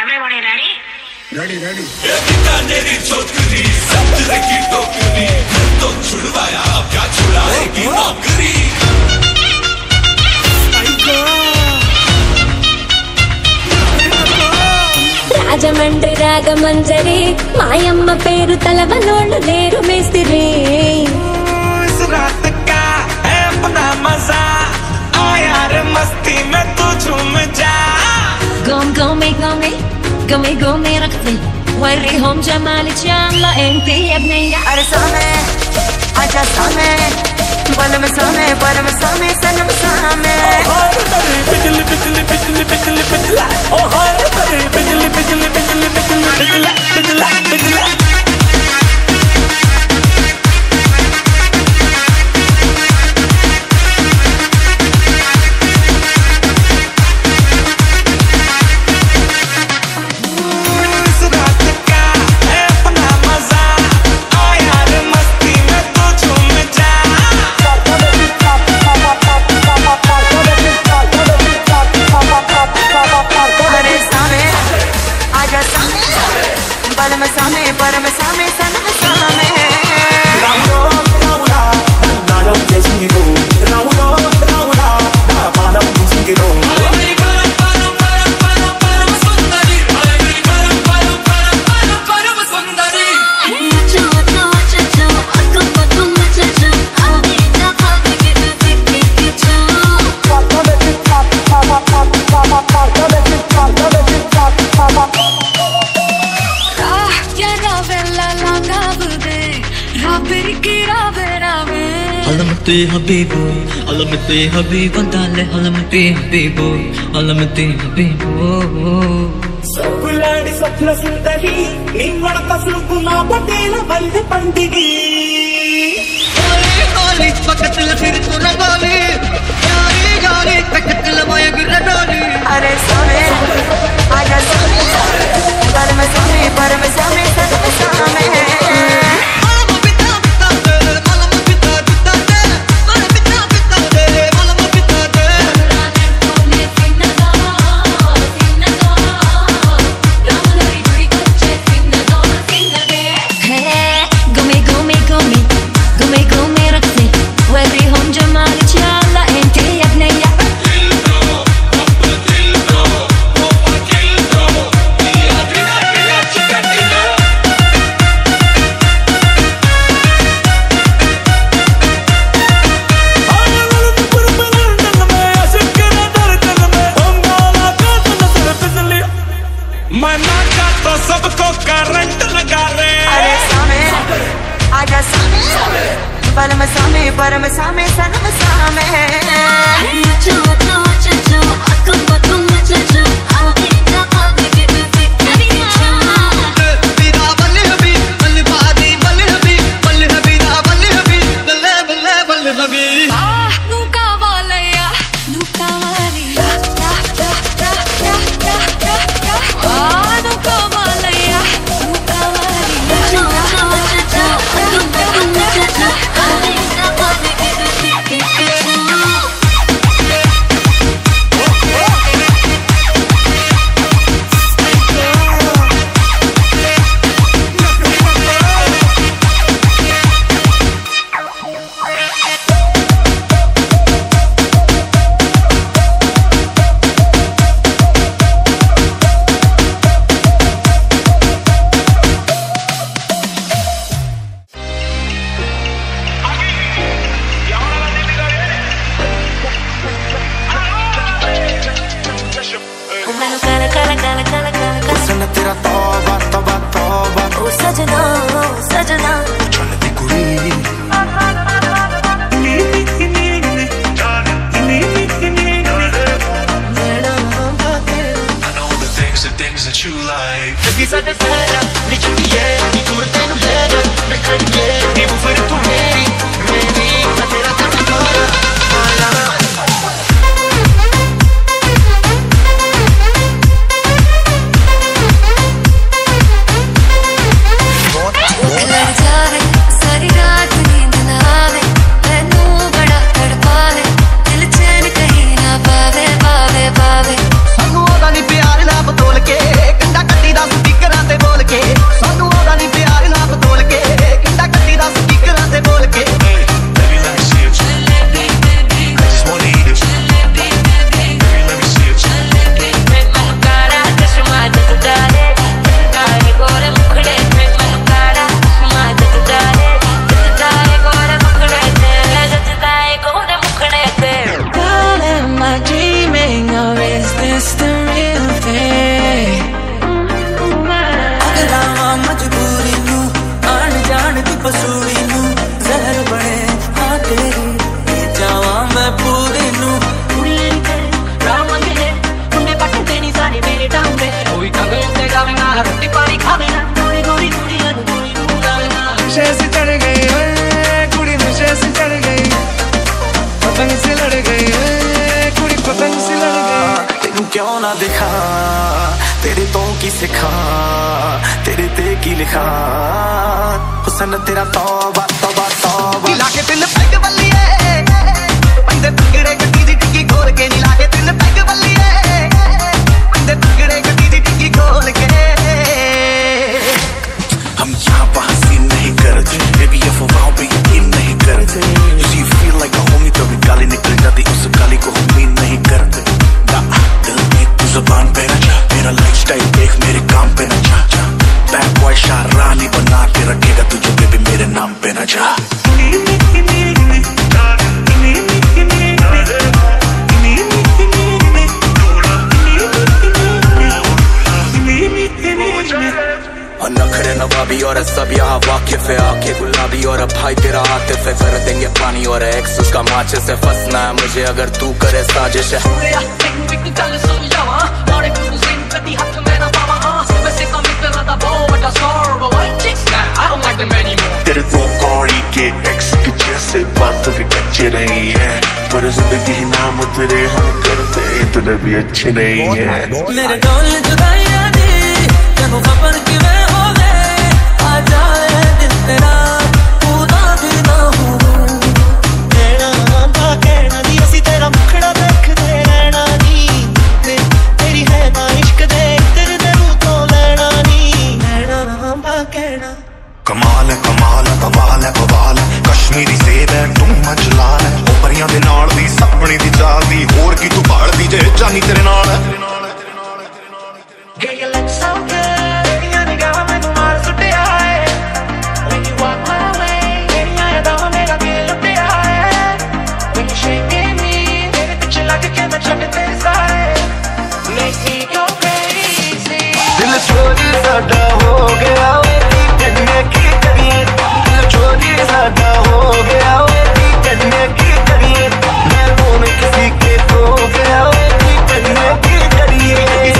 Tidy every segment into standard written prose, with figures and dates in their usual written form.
Everybody ready? Ready, ready. तेरी छोकरी संतरे की टोकरी तो छुड़वाया अब क्या छुड़ाएगी नौकरी రాజమండ్రి రాగమంజరి మాయమ్మ పేరు తలవనోళ్ళు లేరు మేస్తిరి इस रात का है अपना मजा आ यार मस्ती में तू झूम जा قومي قومي رقصي وريهم جمالك يلا انتي يا بنية ارسامي عجا سامي بلم سامي سنم سامي बिजली बिजली बिजली बिजली बिजला ओ हाय बिजली बिजली बिजली बिजली बिजला बिजला बिजला Alamati habibu, alamati habibu, dale alamati habibu, alamati habibu. సబ్బులాడి స్వప్న సుందరి నిమ్మడ పసుపున పటేల వల్లి పండిగి గాలి పక్కల తిరుతు రగాలి యారి గాలి పక్కల మయగిర డాలి अरे सामे आजा सामे परम सामे सनम सामे सबको करंट लगा रहे अरे सामे आजा सामे परम सामे सनम सामे तेरा तौबा तौबा तौबा ओ सजना सजना चल दी कुड़ी things that you like. Perché sa te sera, di ciò che è, di come te non vedo, perché devo fare tu veri, ma te la canto ancora. कंडा रोटी पानी खावे ना गोरी गोरी कुड़ियां नु कोई बुलावे ना नशे से चढ़ गई कुड़ी नशे से चढ़ गई पतंग से लड़ गई कुड़ी पतंग से लड़ गई तेनू क्यों ना दिखा तेरे तो की सिखा तेरे ते की लिखा हुसन तेरा तौबा तौबा तौबा लाके दिल पैग बल्लिए पंदे तगड़े गड्डी दी टिक्की खोल के नी लाके दिल पैग बल्लिए पंदे तगड़े गड्डी दी टिक्की खोल के हम यहाँ वहाँ सीन नहीं करते बेबी अफवाहों पे यकीन नहीं करते You feel like a homie कभी गाली निकल जाती उस गाली को हम मीन नहीं करते दिल में तू ज़बान पे न जा मेरा लाइफस्टाइल देख मेरे काम पे न जा बैड बॉय शाहरानी बना के रखेगा तुझे बेबी मेरे नाम पे न जा नखरे नवाबी और सब यहाँ वाकिफ है आंखें गुलाबी और भाई तेरा आतिफ है कर देंगे पानी और एक्स उसका माचे से फंसना है मुझे अगर तू करे साजिश है तेरे तो कौड़ी के एक्स के जैसे बात भी अच्छे नहीं है पर जिंदगी नाम तेरे हम करते इतने भी अच्छे नहीं है मेरे डोल जुदाइयां दी तेनू खबर किवें होवे आ जाए दिल तेरा पूरा भी ना हो कहना दा कहना दी असी तेरा मुखड़ा देखदे रहना नी तेरी है ना इश्क दे तेरे दे रूह तो लेना नी कहना दा कहना कमाल है कमाल है कमाल है बवाल है कश्मीरी सेब है तुम मजलाल है ओ परियां दे नाल दी सपनी दी चाल दी होर की तू भाल दी जे जानी तेरे नाल है Girl, you look so good. Baby, I think I'm in the water, so they are. When you walk my way, baby, I don't make a feel look they are. When you shaking me, baby, put you like a camera trapped in this side. Make me go crazy. दिल चोरी साडा हो गया वे करने की करिए दिल चोरी साडा हो गया वे करने की करिए मैं कौन किसी के खो गया वे करने की करिए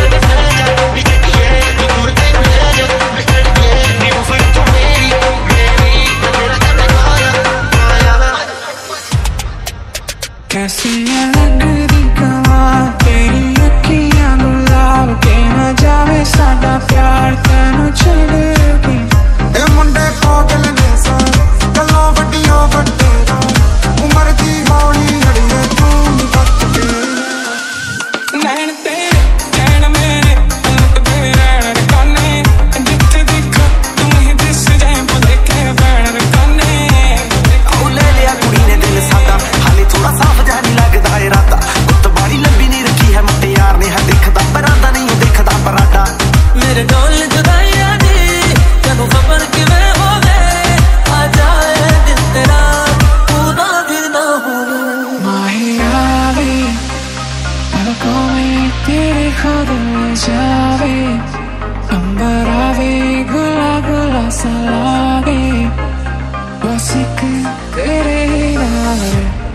कैसी लगदी कमाल तेरी अखियां गुलाब के न जावे साडा प्यार तेनू छड़ेगी ए मुंडे पागल ने सारे गल्लां वड्डियां वड्डे उमर दी हौली अड़िए तू नी वक्त के नैन तेरे नैन मेरे लुट दे रैन काने जिथे देखो तू ही दिस जाए भुले के बैण काने ओ ले लिया कुड़ी ने दिल सादा हाले थोड़ा साफ जा नहीं लगदा इरादा गुत्त बाड़ी लंबी नहीं रखी है मते यार ने है देखदा परादा नहीं देखदा परादा मेरे डोल जुदाइयां दी तेनू खबर किवें होवे आ जाए दिल तेरा पूरा भी ना हो माहिया वे पलकों में तेरे खुद जावे अंबर आवे गुला गुला सा लागे बस एक तेरे ही नाल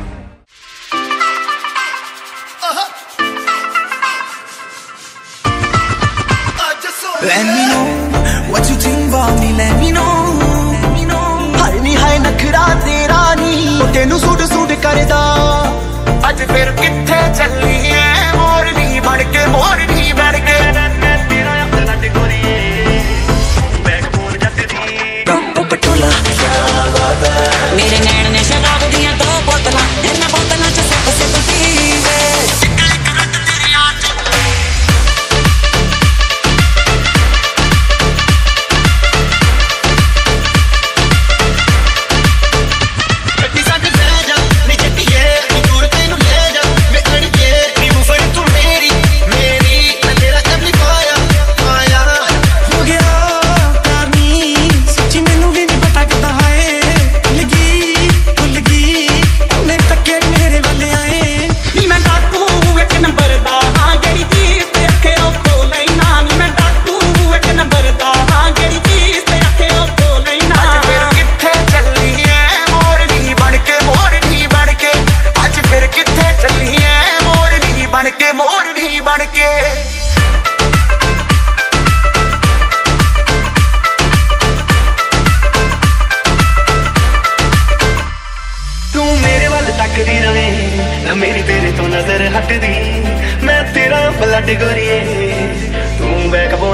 Let me know what you think about me let me know हाय नी हाय नखरा तेरा नी तेनू सूट सूट करदा अज फिर किथे चली है मोरनी बन के मोरनी बन के तेरा लट गोरीए बैग बोल जाते दी पटोला मेरे नैन ने शराब दिया दो बोतलां इन्हां बोतलां च सब से पीवे मेरी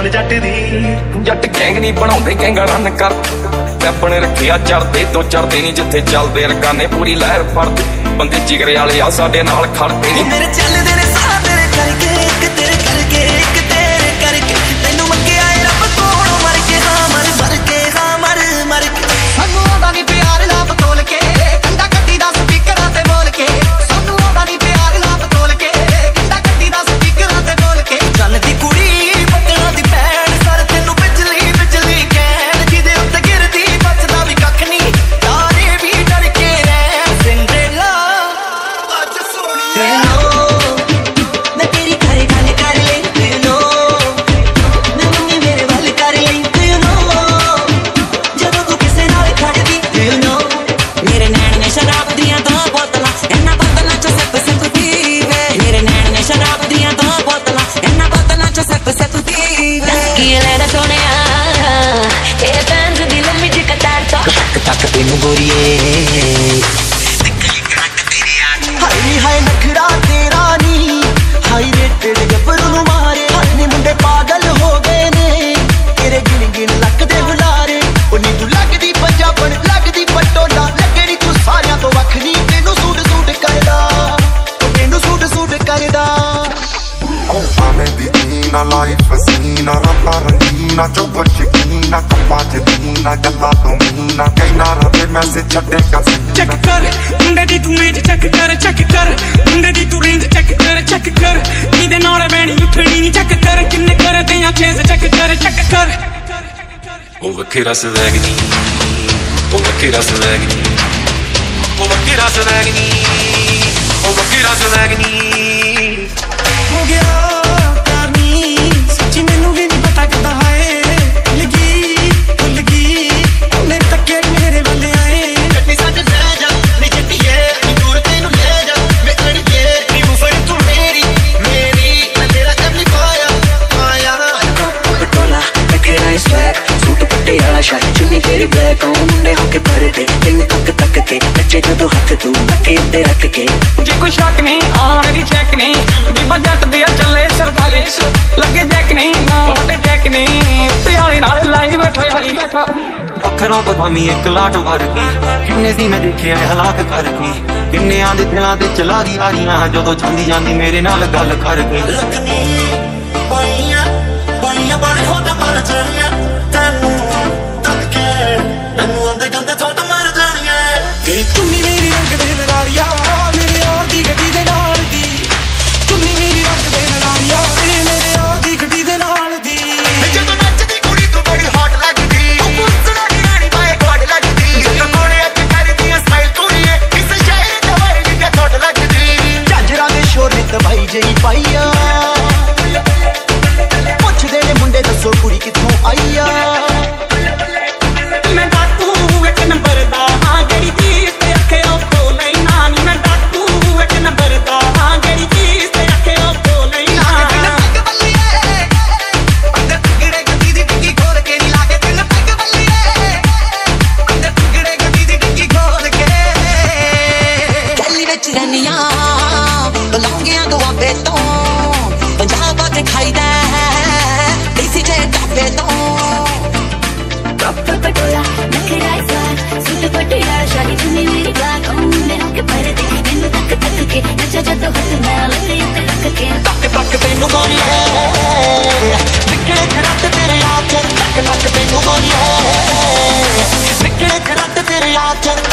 ਬੋਲ ਜੱਟ ਦੀ ਜੱਟ ਗੈਂਗ ਨਹੀਂ ਬਣਾਉਂਦੇ ਗੈਂਗਾ ਰਨ ਕਰ ਪੈਪਣ ਰੱਖਿਆ ਚੜਦੇ ਤੋਂ ਚੜਦੇ ਨਹੀਂ ਜਿੱਥੇ ਚੱਲਦੇ ਰਕਾਨੇ ਪੂਰੀ ਲਹਿਰ ਫੜਦੇ ਬੰਦੇ ਜਿਗਰੇ ਵਾਲੇ ਆ ਸਾਡੇ ਨਾਲ ਖੜਦੇ ਨਹੀਂ ਮੇਰੇ ਚੱਲਦੇ ਨੇ ਸਾਹ ਤੇਰੇ ਕਰਕੇ ਇੱਕ ਤੇਰੇ ਕਰਕੇ ਇੱਕ ਤੇਰੇ ਕਰਕੇ ਤੈਨੂੰ ਮੰਗਿਆ ਏ ਰੱਬ ਕੋਲੋਂ ਮਰ ਕੇ ਹਾਂ ਮਰ ਕੇ ਹਾਂ ਮਰ ਕੇ ਸਾਨੂੰ ਆਉਂਦਾ ਨਹੀਂ ਪਿਆਰ ਲਾਭ ਤੋਲ ਕੇ ਕੰਡਾ ਕੱਢੀ ਦਾ ਸਪੀਕਰਾਂ ਤੇ ਬੋਲ ਕੇ ਸਾਨੂੰ ਆਉਂਦਾ ਨਹੀਂ ਪਿਆਰ ਲਾਭ ਤੋਲ ਕੇ ਕੰਡਾ ਕੱਢੀ ਦਾ ਸਪੀਕਰਾਂ ਤੇ ਬੋਲ ਕੇ ਚੱਲ ਦੀ ਕੁੜੀ ਪੱਟਣਾ ਦੀ ਭੈਣ ਸਰ ਤੈਨੂੰ ਬਿਜਲੀ ਕਹਿਣ ਜਿਹਦੇ ਉੱਤੇ ਗਿਰਦੀ ਬਚਦਾ ਵੀ ਕੱਖ ਨਹੀਂ ਤਾਰੇ ਵੀ ਡਰ ਕੇ ਰਹਿ ਸਿੰਡਰੇਲਾ ਅੱਜ ਸੋਹਣੀਏ ਮੈਂ ਤੇਰੀ ਘਰੇ ਗੱਲ ਕਰ ਲਈ you know ਮੈਂ ਮੰਮੀ ਮੇਰੇ ਵੱਲ ਕਰ ਲਈ you know ਜਦੋਂ ਤੂੰ ਕਿਸੇ ਨਾਲ ਖੜਦੀ you know ਮੇਰੇ ਨੈਣ ਨੇ ਸ਼ਰਾਬ ਦੀਆਂ ਦੋ ਬੋਤਲਾਂ ਇਹਨਾਂ ਬੋਤਲਾਂ ਚੋਂ ਸਿਪ ਪੀਵੇ ਮੇਰੇ ਨੈਣ ਨੇ ਸ਼ਰਾਬ ਦੀਆਂ ਦੋ ਬੋਤਲਾਂ ਇਹਨਾਂ ਬੋਤਲਾਂ ਚੋਂ ਸਿਪ ਪੀਵੇ ਕੀ ਲੈਣਾ ਸੋਹਣਿਆ ਇਹ ਬੰਦ ਦੀ ਲੰਮੀ ਜਿਹੀ ਕਤਾਰ ਤੋਂ ਟਕ ਤੈਨੂੰ ਗੋਰੀਏ ਹਾਈ ਹਾਈ ਨਖੜਾ ਤੇਰਾ ਨੀ ਹਾਈ ਰੇਟਡ ਗੱਭਰੂ ਨੂੰ ਮਾਰੇ ਨੇ ਮੁੰਡੇ ਪਾਗਲ ਹੋ ਗਏ ਨੇ ਤੇਰੇ ਗਿਣ ਗਿਣ ਲੱਕ ਦੇ ਹੁਲਾਰੇ ਉਹ ਨੀ ਤੂੰ ਲੱਗਦੀ ਪੰਜਾਬਣ ਲੱਗਦੀ ਪਟੋਲਾ ਲੱਗਣੀ ਤੂੰ ਸਾਰਿਆਂ ਤੋਂ ਵੱਖਰੀ ਤੈਨੂੰ ਸੂਟ ਕਰਦਾ ਤੈਨੂੰ ਸੂਟ ਕਰਦਾ ਆਵੇਂ ਦੀ ਨਾ ਲਾਈਫ ਹਸੀਨਾ ਰੱਬਾ ਰੰਗੀਨਾ ਚੋਬਰ ਚਕੀਨਾ ਕੱਪਾ ਜਦੀਨਾ ਗੱਲਾਂ ਤੋਂ ਮੀਨਾ ਕਹਿਣਾ ਰਵੇ ਮੈਸੇਜ ਛੱਡੇਗਾ ਚੈੱਕ ਕਰ ਮੁੰਡੇ ਦੀ ਤੂੰ ਮੇਜ ਚੈੱਕ ਕਰ ਮੁੰਡੇ ਦੀ ਤੂੰ ਰੇਂਜ ਚੈੱਕ ਕਰ ਇਹਦੇ ਨਾਲ ਬੈਣੀ ਉੱਠਣੀ ਨਹੀਂ ਚੈੱਕ ਕਰ ਕਿੰਨੇ ਕਰਦੇ ਆ ਚੇਜ਼ ਚੈੱਕ ਕਰ ਉਹ ਵੱਖਰਾ ਸਵੈਗ ਨੀ ਉਹ ਵੱਖਰਾ ਸਵੈਗ ਨੀ ਉਹ ਵੱਖਰਾ ਸਵੈਗ ਨੀ ਉਹ ਵੱਖਰਾ ਸਵੈਗ ਨੀ ਹੋ ਗਿਆ ਕਰਨੀ ਸੱਚੀ ਮੈਨੂੰ ਵੀ ਨਹੀਂ ਪਤਾ ਕਿੱਦਾਂ ਹਾਏ ਭੁੱਲ ਗਈ ਉਹਨੇ ਤੱਕੇ ਮੇਰੇ ਵੱਲ ਆਏ ਜੱਟੀ ਸੱਜ ਲੈ ਜਾ ਨੀ ਜੱਟੀਏ ਨੀ ਦੂਰ ਤੈਨੂੰ ਲੈ ਜਾ ਮੈਂ ਅੜੀਏ ਨੀ ਮੁਫੜ ਤੂੰ ਮੇਰੀ ਮੈਂ ਤੇਰਾ ਕਰ ਨਹੀਂ ਪਾਇਆ ਪਟੋਲਾ ਤੇਰਾ ਇਸ ਬੈਕ ਸੂਟ ਪੱਟੇ ਵਾਲਾ ਸ਼ਾਇਦ ਚੁੰਨੀ ਤੇਰੀ ਬਲੈਕ ਉਹ ਮੁੰਡੇ ਹੋ ਕੇ ਭਰਦੇ ਤੈਨੂੰ ਤੱਕ ਕੇ ਬੱਚੇ ਜਦੋਂ ਹੱਥ ਤੂੰ ਬੱਕੇ ਉੱਤੇ ਰੱਖ ਕੇ ਜੇ ਕੋਈ ਸ਼ੱਕ ਨਹੀਂ ਆ ਮੇਰੀ ਚੈੱਕ ਨਹੀਂ ਬੀਬਾ ਜੱਟ ਦੇ ਚੱਲੇ ਸਰਦਾਰੀ ਲੱਗੇ ਜੈਕ ਨਹੀਂ ਨਾ ਵੱਡੇ ਜੈਕ ਨਹੀਂ ਉੱਤੇ ਵਾਲੇ ਨਾਲ ਲਾਈ ਬੈਠਾ ਅੱਖਰਾਂ ਬਦਮਾਮੀ ਇੱਕ ਲਾਟ ਵਰਗੀ ਕਿੰਨੇ ਸੀ ਮੈਂ ਦੇਖਿਆ ਹਲਾਕ ਕਰਕੇ ਕਿੰਨਿਆਂ ਦੇ ਦਿਲਾਂ ਤੇ ਚਲਾ ਗਈ ਆਰੀਆਂ ਜਦੋਂ ਜਾਂਦੀ ਮੇਰੇ ਨਾਲ ਗੱਲ ਕਰਕੇ ਲੱਗਣੀ ਪਾਈਆਂ ਬੜੇ ਹੋਟ ਮਰ ਜਾਣੀਆਂ ਤੈਨੂੰ ਤੱਕ ਕੇ ਮੈਨੂੰ ਆਂਦੇ ਗੰਦੇ ਥੋਟ ਮਰ ਜਾਣੀਆਂ ਤੇਰੀ ਚੁੰਨੀ ਮੇਰੀ ਰੰਗ ਦੇ ਨਰਾਰੀਆ ਮੇਰੇ ਯਾਰ ਦੀ ਗੱਡੀ ਦੇ ਨਾਲ ਦੀ ਚੁੰਨੀ ਮੇਰੀ ਰੰਗ ਦੇ ਨਰਾਰੀਆ ਮੇਰੇ ਯਾਰ ਦੀ ਗੱਡੀ ਦੇ ਨਾਲ ਦੀ ਜਦੋਂ ਨੱਚਦੀ ਕੁੜੀ ਤੂੰ ਬੜੀ ਹੌਟ ਲੱਗਦੀ ਉਹ ਪੁੱਛਣਾ ਦੀ ਰਾਣੀ ਬਾਏ ਗੋਡ ਲੱਗਦੀ ਜਦੋਂ ਕੋਲੇ ਅੱਜ ਕਰਦੀਆਂ ਸਟਾਈਲ ਕੁੜੀਏ ਕਿਸੇ ਸ਼ਾਇਰ ਦਵਾਈ ਦੀ ਥੋਟ ਲੱਗਦੀ ਝਾਂਜਰਾਂ ਦੇ ਸ਼ੋਰ ਨੇ ਦਵਾਈ ਜਈ ਪਾਈਆ ਪੁੱਛਦੇ ਨੇ ਮੁੰਡੇ ਦੱਸੋ ਕੁੜੀ ਕਿੱਥੋਂ ਆਈ ਆ ਮੈਂ ਡਾਕੂ ਇੱਕ ਨੰਬਰ ਦਾ ਹਾਂ ਜਿਹੜੀ ਚੀਜ਼ ਤੇ ਰੱਖੇ ਉਹ ਕੋਲ ਨਹੀਂ ਨਾ ਨੀ ਮੈਂ ਡਾਕੂ ਇੱਕ ਨੰਬਰ ਦਾ ਹਾਂ ਜਿਹੜੀ ਚੀਜ਼ ਤੇ ਰੱਖੇ ਉਹ ਕੋਲ ਨਹੀਂ ਨਾ ਪੱਗ ਬੱਲੀਏ ਅੰਦਰ ਟਿਕੜੇ ਗੱਡੀ ਦੀ ਟਿੱਕੀ ਖੋਲ ਕੇ ਨੀ ਲਾ ਕੇ ਤਿੰਨ ਪੱਗ ਬੱਲੀਏ ਅੰਦਰ ਟਿਕੜੇ ਗੱਡੀ ਦੀ ਟਿੱਕੀ ਖੋਲ ਕੇ ਗਲੀ ਵਿੱਚ ਰਹਿਨੀਆਂ ਬਲੰਗੀਆਂ ਦੁਆਬੇ ਤੋਂ ਪੰਜਾਬ ਆ ਕੇ ਖਾਈਦਾ ਦੇਸੀ ਜੇ ਢਾਬੇ ਤੋਂ पटोला नखरा साथ सूट पटिया शादी चुन्नी मेरी ब्लैक ओ मुंडे होके भरदे मैनू तक के नचा जदों हथ नाल ते रख के तक तैनू गोरीए निकले खरत तेरे आचर तक तैनू गोरीए निकले खरत तेरे आचर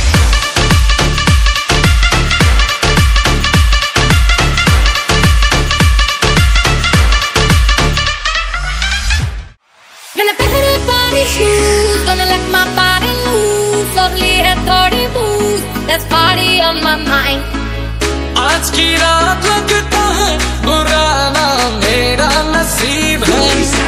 Gonna pick it up on these shoes, gonna let my body move. Lovely and 30 moves, there's party on my mind. आज की रात लगता है बुरा ना मेरा नसीब है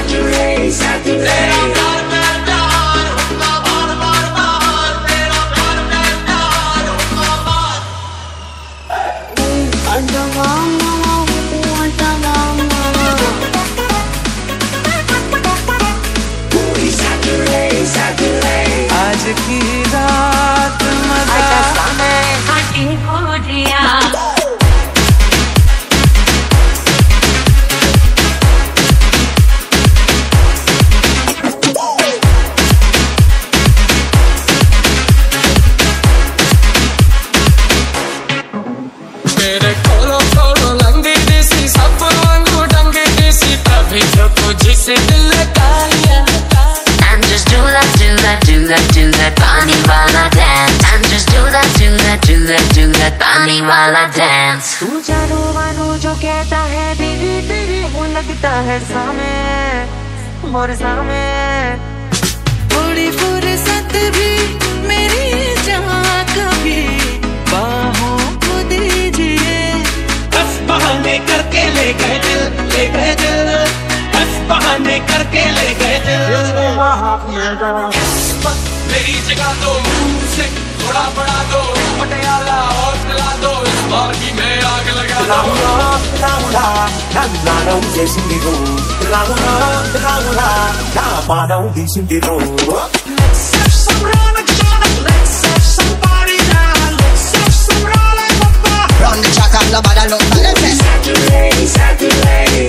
आज की रात मजा मुझसे दिल लगा लिया And just do that, do that, do that, do that पानी वाला dance And just do that, do that, do that, do that पानी वाला dance तू जानो मानो जो कहता है दीदी तेरी वो लगता है सामे मोर सामे थोड़ी फुर्सत भी मेरी जहाँ कभी बाहों को दीजिए बस बहाने करके ले गए दिल बस बहाने करके ले गए दिल मेरी जगह दो मुझसे थोड़ा बढ़ा दो पटियाला और चला दो इस बार भी मैं आग लगा Run the track and nobody look for the best. Saturday, Saturday,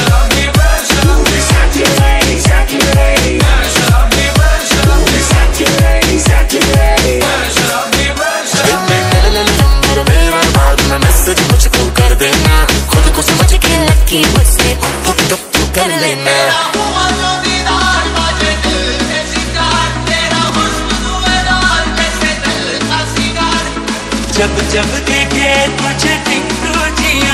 मुझको कर देना खुद को समझ के लकी मुझसे कर लेना जब जब देखे तुझे टिंकू जिया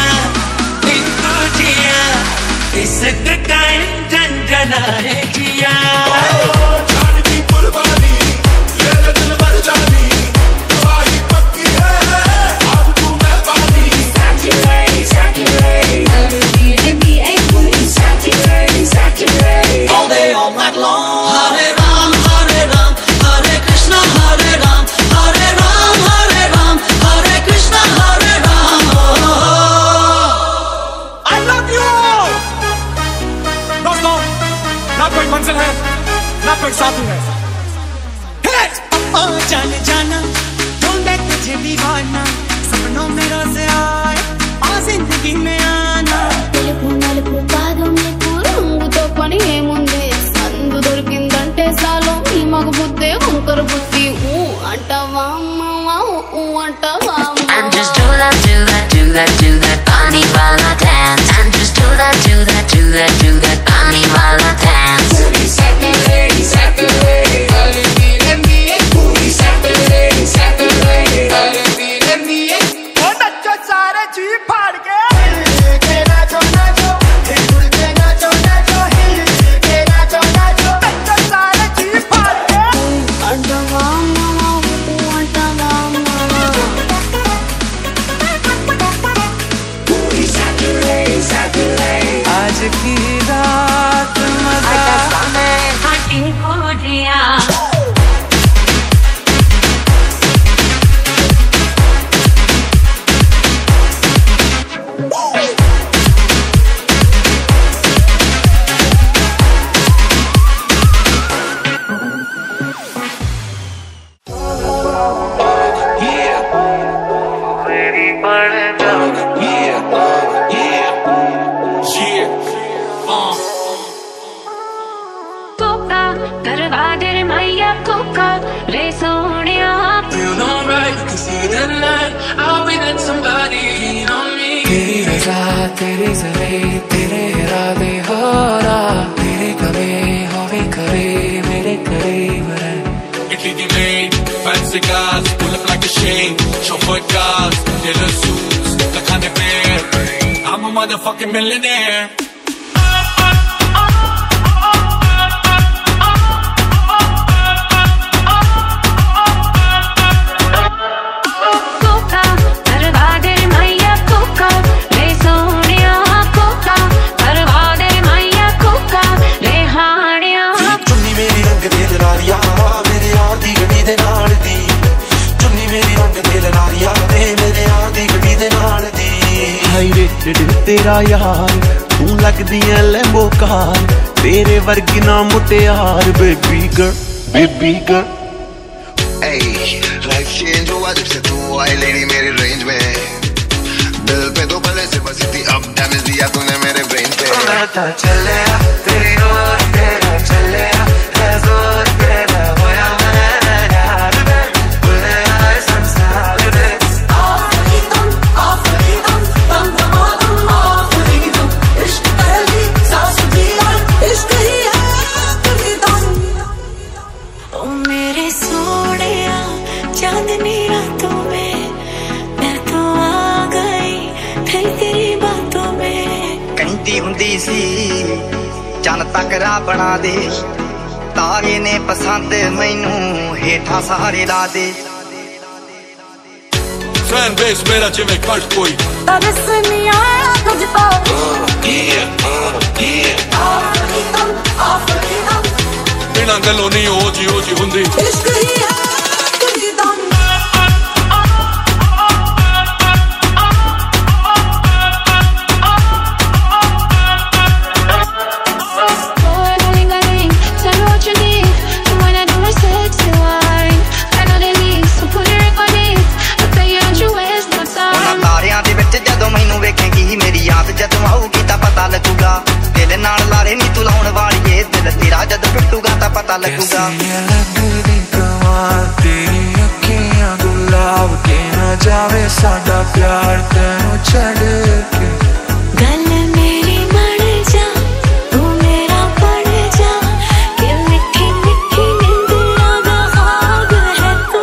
इश्क का इंजन जना है जिया जान की कुर्बानी ये दिल भर जानी वही पक्की है अब तू मैं पानी Saturday all day all night long Hare Ram Hare Krishna Hare Ram Hare Ram Hare Krishna Hare Ram I love you दोस्तों ना कोई मंजिल है ना कोई साथी है जाने जाना ढूंढे तुझे दीवाना सपनों में रोज आए आ जिंदगी में आना నలుపు పాదం నీకు రంగుతో పని ఏముంది సందు దొరికిందంటే చాలు ఈ మగ బుద్ధే వంకర బుద్ధి అంటావా అంటావా And just do that, do that, do that, do that पानी वाला dance And just do that, do that, do that, do that पानी वाला dance Saturday, hare Saturday, hare वो नच्चो सारे जी फाड़ के आज की रात मजा हटी हो दिया तेरे जरे तेरे इरादे हो रहा तेरे कभी हो भी करे मेरे करीब रहे Italy die Main, fancy cars, pull up like a shame Chauffeur cars, tailor suits, the kind of man I'm a motherfucking millionaire तेरा यार तू लगदी है लैम्बो कार तेरे वर्गी ना मुटियार baby girl Hey, life change हुआ जब से तू आई लेडी मेरी रेंज में दिल पे तो पहले से बसी थी अब डैमेज दिया तूने मेरे ब्रेन पे चले तेरी ओर तेरा चले जोर तेरा होया मैं यार बुले आए संसार में इश्क पहली सांस दी इश्क चन तकरा बना दे तारे ने पसंद मैनू हेठा सहारे ला दे फैन बेस मेरा जिवें कट कोई तरस नहीं आया तुझको बिना गलों नहीं हो जी हुंदी इश्क ही है तुझी दम मेरी याद जदों आऊगी तां पता लगूगा दिल नाल लारे नी तू लाउण वालीए दिल तेरा जद टुटूगा तां पता लगूगा लगदी कमाल तेरी अखियां गुलाब के न जावे साडा प्यार तैनू छड़ के गल मेरी मर जा तू मेरा पड़ जा कि मिठी मिठी निंदियां दा खाब है तू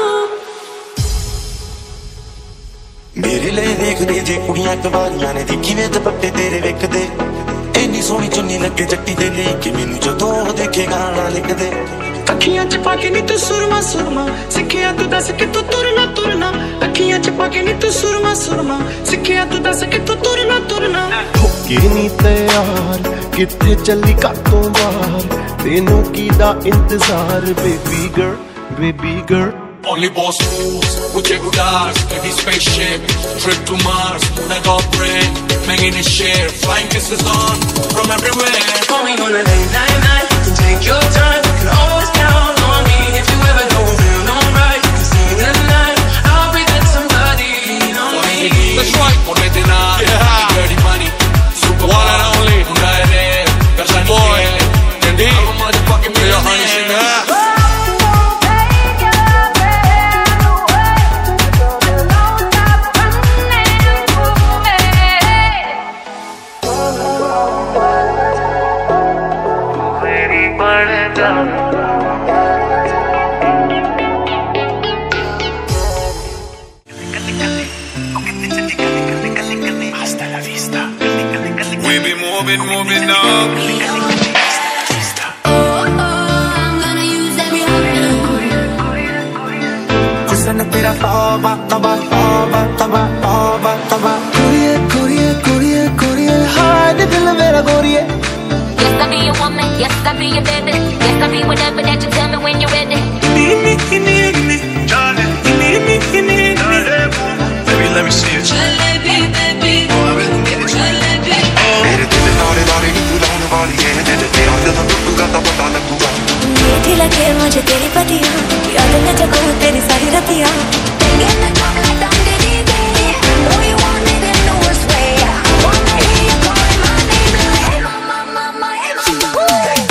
मेरे लिए देख दे जे कुड़ियां कवारियां ने देखी वे दुपट्टे तेरे वेखदे इन्नी सोहनी चुन्नी लगे जट्टी दे लेके मैनू जदों देखे गाना लिख दे अखियां च पाके नी तू सुरमा सिखिया तू दस कि तू तुरना अखियां च पाके नी तू सुरमा सिखिया तू दस कि तू तुरना होके नी तैयार किथे चली कातों बाहर तेनू कीदा इंतजार baby girl Only boss moves with your stars, heavy spaceship, trip to Mars, I got brain, making it share, flying kisses on from everywhere. Call me on a late night, take your time, you can always count on me. If you ever don't feel alright, you see me tonight, I'll be that somebody on me. That's right, on it tonight, dirty money, super one and only, boy, and I'm a motherfucking millionaire. We be moving up. हुस्न तेरा तौबा कुड़िए हाय दिल मेरा गोरिए Yes, I'll be your woman, yes, I'll be your baby, yes, I'll be whatever that you tell me when you're ready. Baby, let me see it. Jalebi, baby, jalebi. मेरे दिल नारे नी तू लाउण वाली है दिल तेरा जदों टुटूगा तां पता लगूगा मीठी लगे मुझे तेरी पतियां याद न जगो तेरी सारी रतियां Banging the drum like thunder, baby. Know you want it in the worst way. I wanna hear you calling my name like hey mama, hey mama.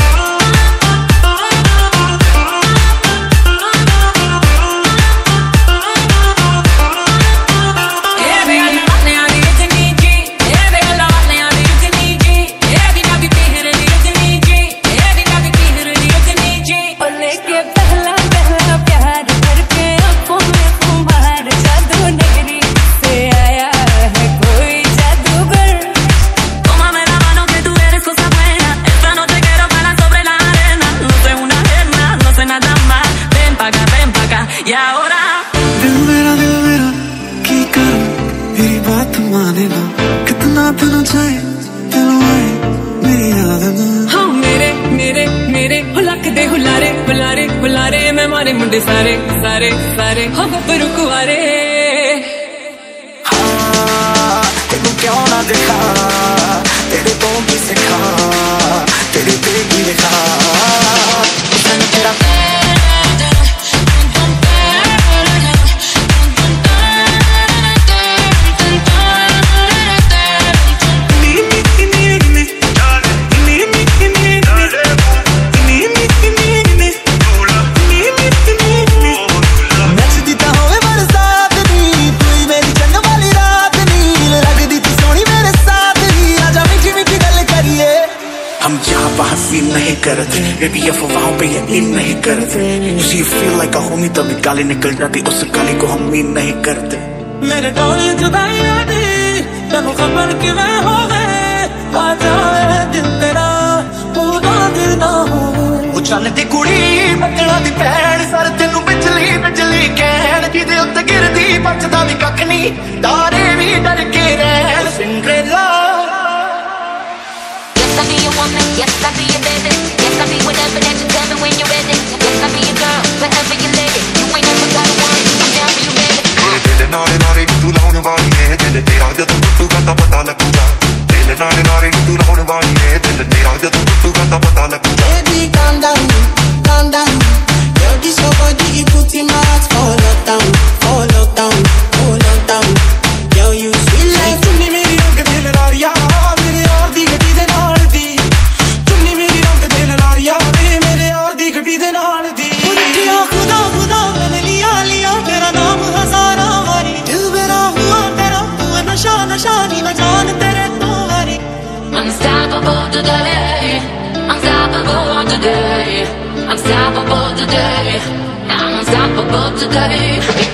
मुंडे सारे हो बरू कुआरे तेनू क्यों ना दिखा तेरे तो भी सिखा तेरे पे ही लिखा तेरा नहीं करते बेबी अफवाहों पे यकीन नहीं करते उसी फील लाइक अ होमी तभी गाली निकल जाती उस गाली को हम मीन नहीं करते मेरे डोली जुदाइयां दी तन्नू खबर किवें हो गए आ जाए दिल तेरा जान दी कुड़ी बचना दी भैन सर तेनू बिजली बिजली कहन किदे उत्ते गिरदी बचदा भी कख नहीं तारे भी डर के रहन Cinderella Yes, I'll be your woman, yes, I'll be your baby. Yes, I'll be whatever that you tell me when you're ready. Yes, I'll be your girl, wherever you lady. You ain't never gotta worry, I'm down for you, baby. तेरे नाले नाले तू लाउन वाली है दिल तेरा जदों टुटूगा तां पता लगूगा तेरे नाले नाले तू लाउन वाली है दिल तेरा जदों टुटूगा तां पता लगूगा Baby, calm down, calm down. Yo, this your body, you put in my heart for lockdown, for lockdown, for lockdown. Yo, you sweet like चुन्नी मेरी रंग दिल लारिया मेरे यार दी गड्डी दे नाल दी चुन्नी मेरी रंग दिल लारिया मेरे यार दी गड्डी दे नाल दी उठिया खुदा खुदा मैंने लिया लिया तेरा नाम हजारा वारी दिल मेरा हुआ तेरा तू नशा नशा नी मैं जान तेरे तो वारी Unstoppable today, unstoppable today, unstoppable today, I'm unstoppable today.